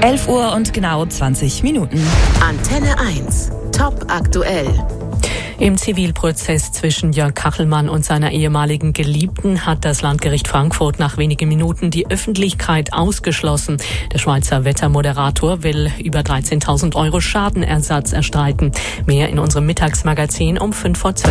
11 Uhr und genau 20 Minuten. Antenne 1. Top aktuell. Im Zivilprozess zwischen Jörg Kachelmann und seiner ehemaligen Geliebten hat das Landgericht Frankfurt nach wenigen Minuten die Öffentlichkeit ausgeschlossen. Der Schweizer Wettermoderator will über 13.000 € Schadenersatz erstreiten. Mehr in unserem Mittagsmagazin um 11:05.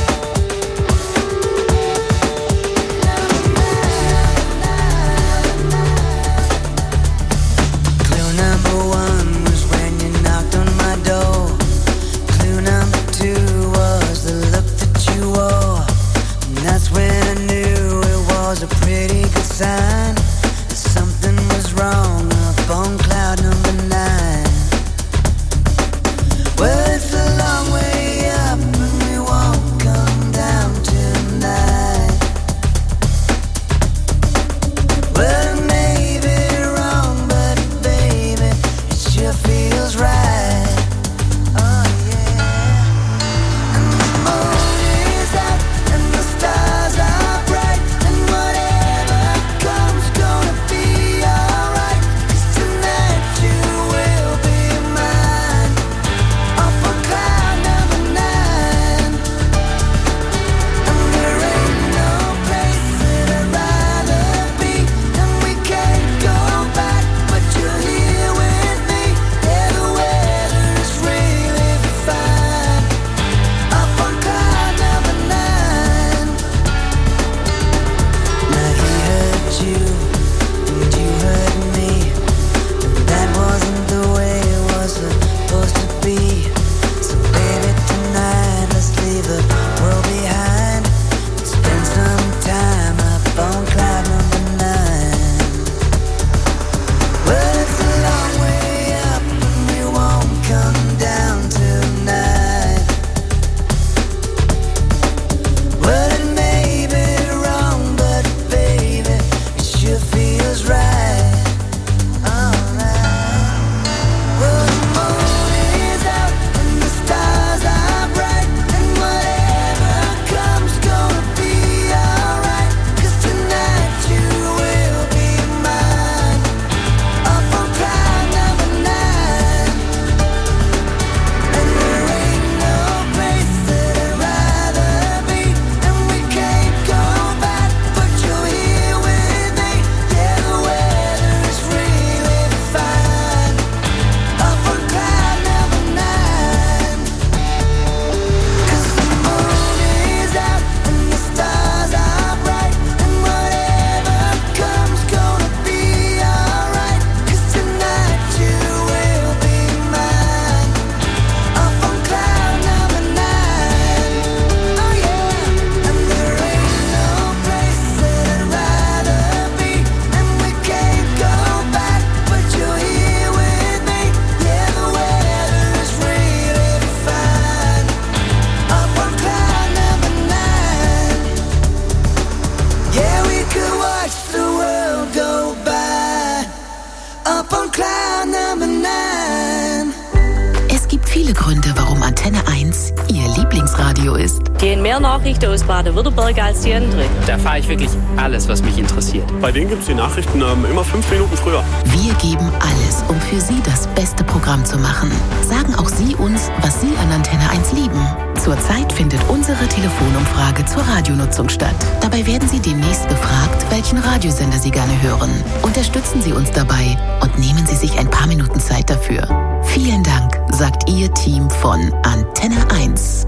Mehr Nachrichten aus Baden-Württemberg als die anderen. Da fahre ich wirklich alles, was mich interessiert. Bei denen gibt es die Nachrichten immer 5 Minuten früher. Wir geben alles, um für Sie das beste Programm zu machen. Sagen auch Sie uns, was Sie an Antenne 1 lieben. Zurzeit findet unsere Telefonumfrage zur Radionutzung statt. Dabei werden Sie demnächst gefragt, welchen Radiosender Sie gerne hören. Unterstützen Sie uns dabei und nehmen Sie sich ein paar Minuten Zeit dafür. Vielen Dank, sagt Ihr Team von Antenne 1.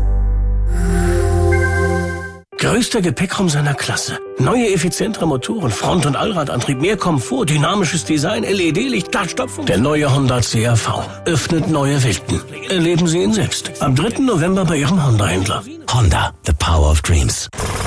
Größter Gepäckraum seiner Klasse. Neue, effizientere Motoren, Front- und Allradantrieb, mehr Komfort, dynamisches Design, LED-Licht, Startstopfung. Der neue Honda CR-V öffnet neue Welten. Erleben Sie ihn selbst. Am 3. November bei Ihrem Honda-Händler. Honda, the power of dreams.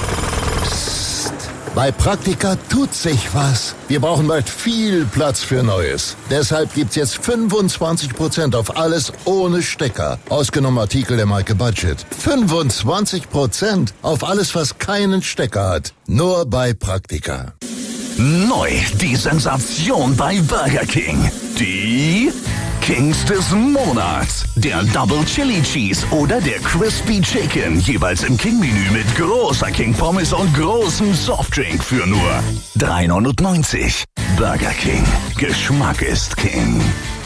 Bei Praktika tut sich was. Wir brauchen bald viel Platz für Neues. Deshalb gibt's jetzt 25% auf alles ohne Stecker. Ausgenommen Artikel der Marke Budget. 25% auf alles, was keinen Stecker hat. Nur bei Praktika. Neu die Sensation bei Burger King. Die Kings des Monats. Der Double Chili Cheese oder der Crispy Chicken. Jeweils im King-Menü mit großer King Pommes und großem Softdrink für nur 3,99 €. Burger King. Geschmack ist King.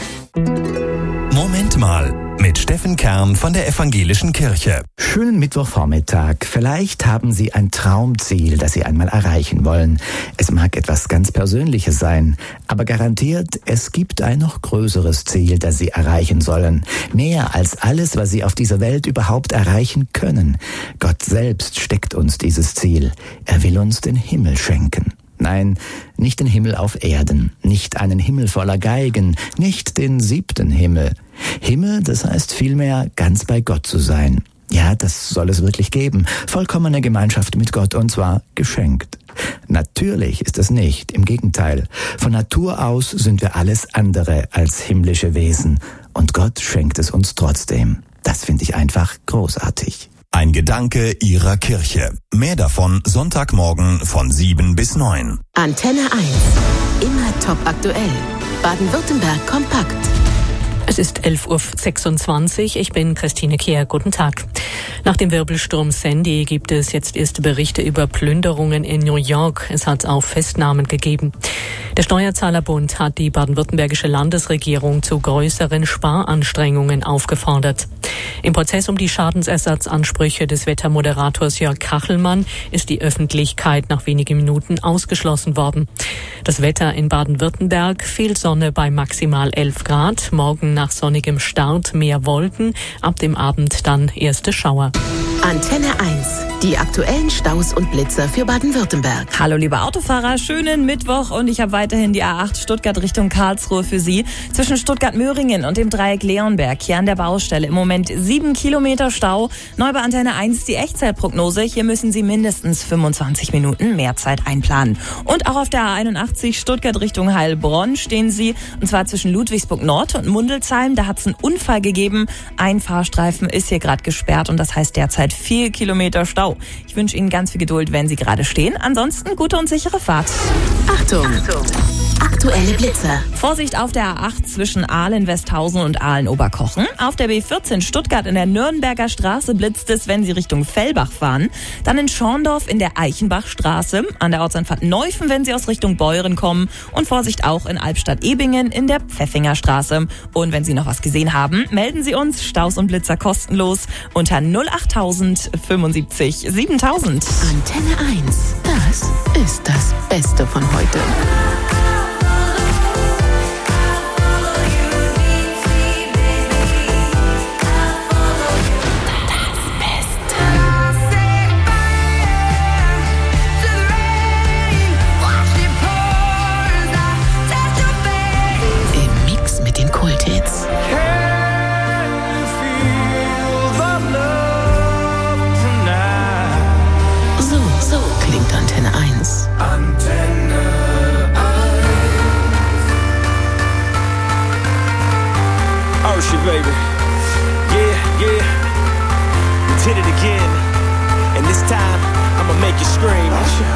Moment mal, mit Steffen Kern von der Evangelischen Kirche. Schönen Mittwochvormittag. Vielleicht haben Sie ein Traumziel, das Sie einmal erreichen wollen. Es mag etwas ganz Persönliches sein, aber garantiert, es gibt ein noch größeres Ziel, das Sie erreichen sollen. Mehr als alles, was Sie auf dieser Welt überhaupt erreichen können. Gott selbst steckt uns dieses Ziel. Er will uns den Himmel schenken. Nein, nicht den Himmel auf Erden, nicht einen Himmel voller Geigen, nicht den 7. Himmel. Himmel, das heißt vielmehr, ganz bei Gott zu sein. Ja, das soll es wirklich geben. Vollkommene Gemeinschaft mit Gott, und zwar geschenkt. Natürlich ist es nicht, im Gegenteil. Von Natur aus sind wir alles andere als himmlische Wesen. Und Gott schenkt es uns trotzdem. Das finde ich einfach großartig. Ein Gedanke Ihrer Kirche. Mehr davon Sonntagmorgen von 7 bis 9. Antenne 1. Immer top aktuell. Baden-Württemberg kompakt. Es ist 11.26 Uhr. Ich bin Christine Kehr. Guten Tag. Nach dem Wirbelsturm Sandy gibt es jetzt erste Berichte über Plünderungen in New York. Es hat auch Festnahmen gegeben. Der Steuerzahlerbund hat die baden-württembergische Landesregierung zu größeren Sparanstrengungen aufgefordert. Im Prozess um die Schadensersatzansprüche des Wettermoderators Jörg Kachelmann ist die Öffentlichkeit nach wenigen Minuten ausgeschlossen worden. Das Wetter in Baden-Württemberg: viel Sonne bei maximal 11 Grad. Morgen nach sonnigem Start mehr Wolken. Ab dem Abend dann erste Schauer. Antenne 1. Die aktuellen Staus und Blitzer für Baden-Württemberg. Hallo liebe Autofahrer, schönen Mittwoch und ich habe weiterhin die A8 Stuttgart Richtung Karlsruhe für Sie. Zwischen Stuttgart-Möhringen und dem Dreieck Leonberg hier an der Baustelle im Moment 7 Kilometer Stau. Neu bei Antenne 1 die Echtzeitprognose. Hier müssen Sie mindestens 25 Minuten mehr Zeit einplanen. Und auch auf der A81 Stuttgart Richtung Heilbronn stehen Sie, und zwar zwischen Ludwigsburg Nord und Mundelsheim. Da hat es einen Unfall gegeben. Ein Fahrstreifen ist hier gerade gesperrt und das heißt derzeit 4 Kilometer Stau. Ich wünsche Ihnen ganz viel Geduld, wenn Sie gerade stehen. Ansonsten gute und sichere Fahrt. Achtung! Aktuelle Blitzer. Vorsicht auf der A8 zwischen Ahlen-Westhausen und Ahlen-Oberkochen. Auf der B14 Stuttgart in der Nürnberger Straße blitzt es, wenn Sie Richtung Fellbach fahren. Dann in Schorndorf in der Eichenbachstraße. An der Ortsanfahrt Neufen, wenn Sie aus Richtung Beuren kommen. Und Vorsicht auch in Albstadt-Ebingen in der Pfeffingerstraße. Und wenn Sie noch was gesehen haben, melden Sie uns. Staus und Blitzer kostenlos unter 08000 75 7000. Antenne 1. Das ist das Beste von heute. Baby, yeah, we did it again, and this time I'ma make you scream.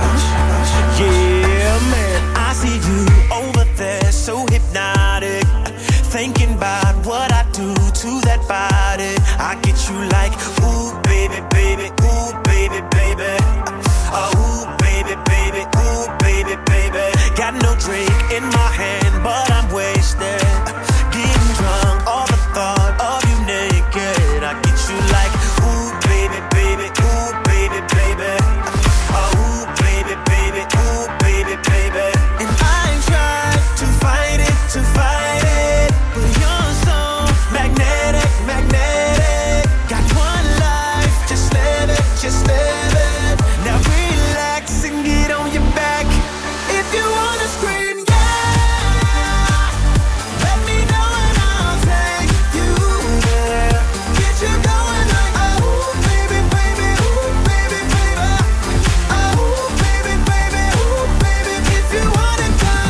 Yeah, man, I see you over there, so hypnotic, thinking about what I do to that body. I get you like, ooh, baby, baby, ooh, baby, baby, ooh, baby, baby, ooh, baby, baby. Got no drink in my hand, but I'm wasted, getting drunk. All the thought of you naked, I get you like, ooh, baby, baby, ooh, baby, baby, ooh, baby, baby, ooh, baby, baby. And I tried to fight it, but you're so magnetic, magnetic. Got one life, just live it. Now relax and get on your back. If you wanna scream, yeah, let me know and I'll take you there. Get you going like, oh, baby, baby, ooh, baby, baby. Oh, baby, baby, ooh, baby. If you wanna turn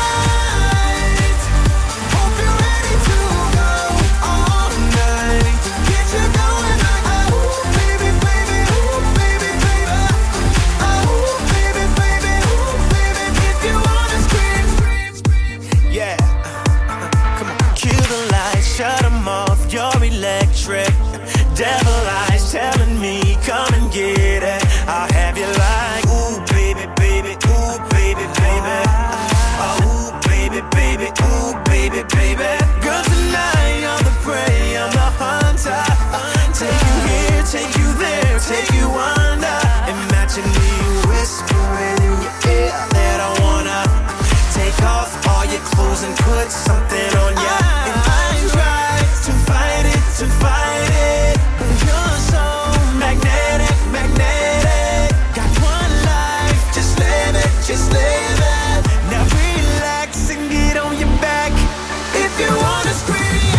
right, hope you're ready to go all night. Get you going like, oh, baby, baby, ooh, baby, baby. Oh, baby, baby, ooh, baby. If you wanna scream, yeah. Come on, kill the lights, shut them off, you're electric. Devil eyes telling me, come and get it. I'll have you like, ooh, baby, baby, ooh, baby, baby. Oh, toes and put something on ya. If I try to fight it, you're so magnetic, magnetic. Got one life, just live it, just live it. Now relax and get on your back. If you wanna scream.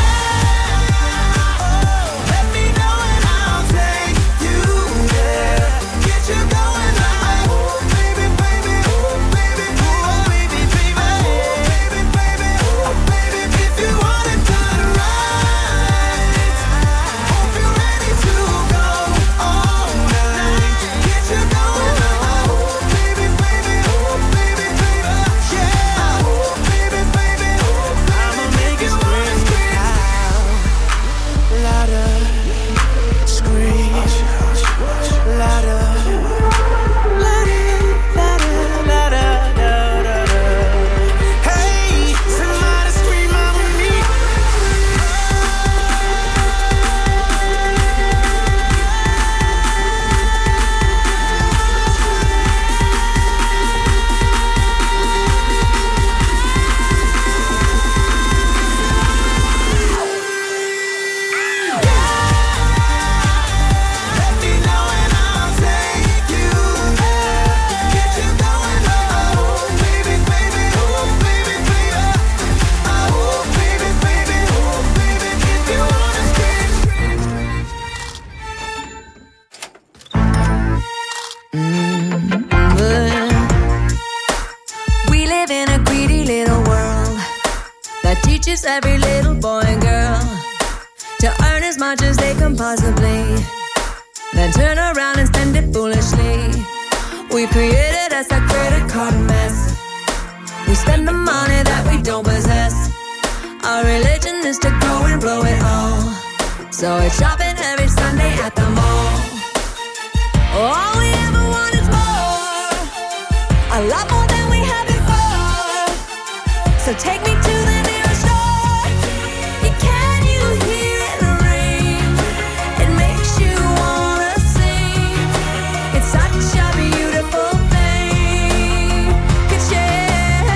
Every little boy and girl to earn as much as they can possibly, then turn around and spend it foolishly. We created us a credit card mess. We spend the money that we don't possess. Our religion is to go and blow it all. So it's shopping every Sunday at the mall. All we ever want is more, a lot more than we had before. So take me to the nearest store. Can you hear it ring? It makes you wanna sing. It's such a beautiful thing. Could share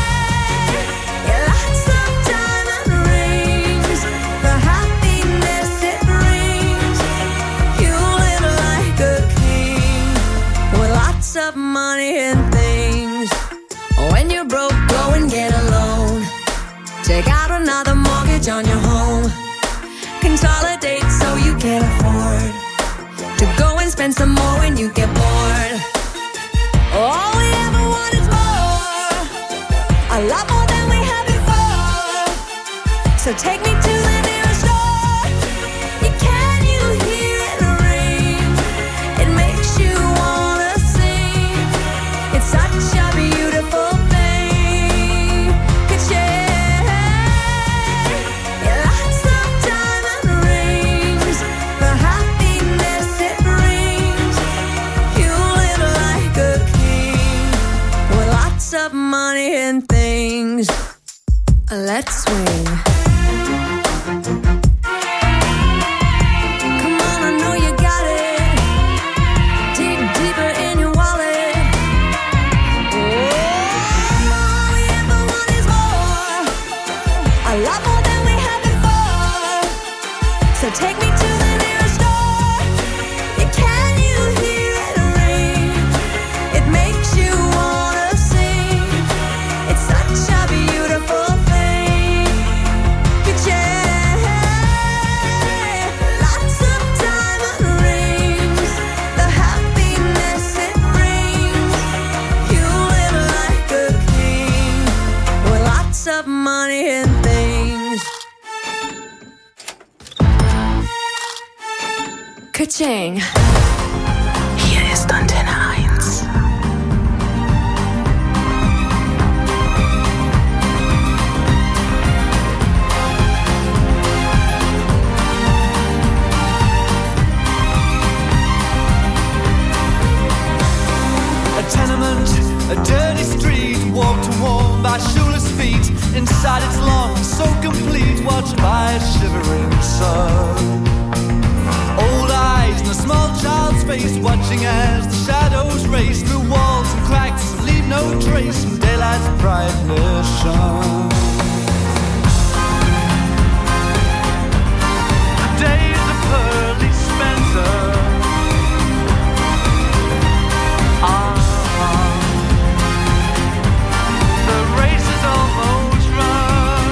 lots of diamond rings, the happiness it brings. You live like a king with lots of money and things. When you're broke, go and get a loan. Take out another mortgage on your home. Consolidate so you can afford to go and spend some more when you get bored. All we ever want is more, a lot more than we had before. So take me to the nearest store. Can you hear it ring? It makes you wanna sing. It's such a beautiful thing. Could share lots of diamond rings, the happiness it brings. You live like a king with lots of money and things. Let's swing. Come on, I know you got it. Dig deeper in your wallet. All we ever want is more, a lot more than we had before. So take me to the nearest store. Can you hear it ring? It makes you wanna sing. It's such a beautiful thing. Could share lots of diamond rings, the happiness it brings. You live like a king with lots of money and things. Ka-ching. Hier ist Antenne 1. A tenement, a dirty street, walked and worn by shoeless feet. Inside it's long, so complete, watched by a shivering sun. Old eyes and a small child's space, watching as the shadows race through walls and cracks, leave no trace in daylight's brightness shone. The days of Pearly Spencer are gone. The race is almost run.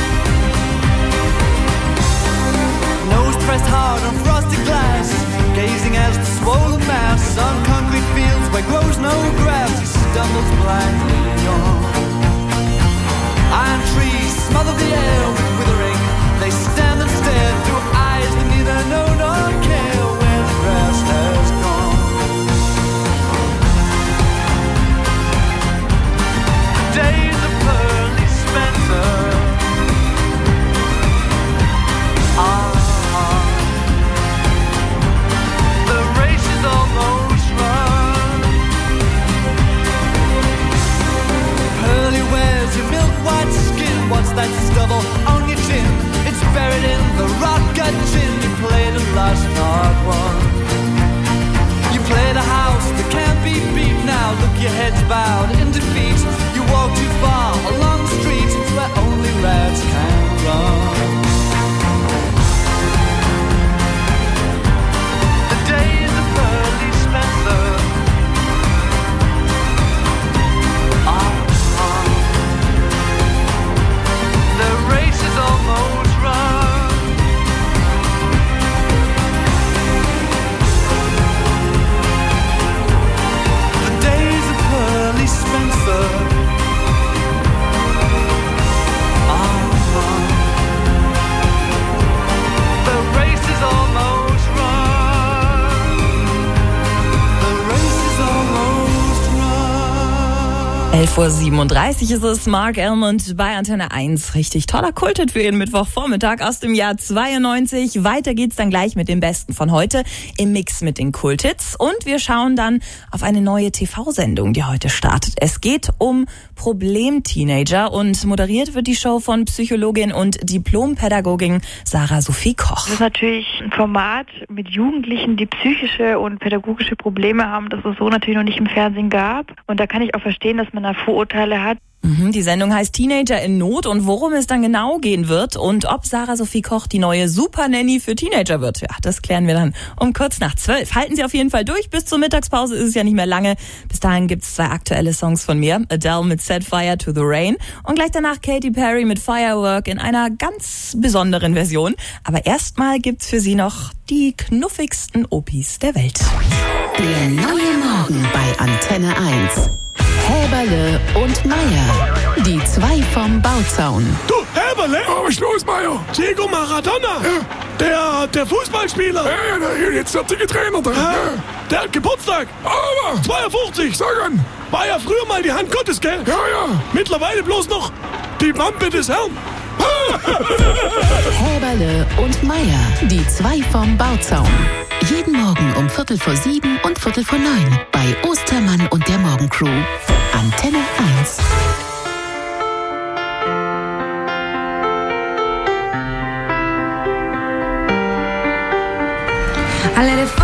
Nose pressed hard on frosted glass, gazing as the swollen mass on concrete fields where grows no grass, he stumbles blindly on. Iron trees smother the air with withering, they stand and stare through eyes that neither know nor care where the grass has gone. The days of Pearly Spencer are gone. The race is almost run. Pearly wears your milk white skin. What's that stubble on your chin? It's buried in the rot gut chin. You played a lost not won. You played a house that can't be beat. Now look, your head's bowed in defeat. You walk too far along the street. It's where only rats can run. The days of Pearly Spencer are gone. The race is almost run. The days of Pearly Spencer are gone. The race is almost run. The race is almost run. 11:37 Uhr ist es. Mark Almond bei Antenne 1. Richtig toller Kulthit für jeden Mittwochvormittag aus dem Jahr 92. Weiter geht's dann gleich mit dem Besten von heute im Mix mit den Kulthits. Und wir schauen dann auf eine neue TV-Sendung, die heute startet. Es geht um Problem-Teenager und moderiert wird die Show von Psychologin und Diplompädagogin Sarah Sophie Koch. Das ist natürlich ein Format mit Jugendlichen, die psychische und pädagogische Probleme haben, das es so natürlich noch nicht im Fernsehen gab. Und da kann ich auch verstehen, dass man da Vorurteile hat. Die Sendung heißt Teenager in Not und worum es dann genau gehen wird und ob Sarah Sophie Koch die neue Super-Nanny für Teenager wird. Ja, das klären wir dann um kurz nach 12. Halten Sie auf jeden Fall durch. Bis zur Mittagspause ist es ja nicht mehr lange. Bis dahin gibt's 2 aktuelle Songs von mir. Adele mit Set Fire to the Rain und gleich danach Katy Perry mit Firework in einer ganz besonderen Version. Aber erstmal gibt's für Sie noch die knuffigsten Opis der Welt. Der neue Morgen bei Antenne 1. Häberle und Meier. Die 2 vom Bauzaun. Du, Häberle? Oh, was ist los, Meier? Diego Maradona. Ja. Der Fußballspieler. Ja, jetzt habt ihr getrainert. Ja. Der hat Geburtstag. Aber 52. Sag an. War ja früher mal die Hand Gottes, gell? Ja, ja. Mittlerweile bloß noch die Wampe des Herrn. Häberle und Meier. Die 2 vom Bauzaun. Jeden Morgen um 7:15 und 8:45 bei Ostermann und der Morgencrew. Antenne 1. I let it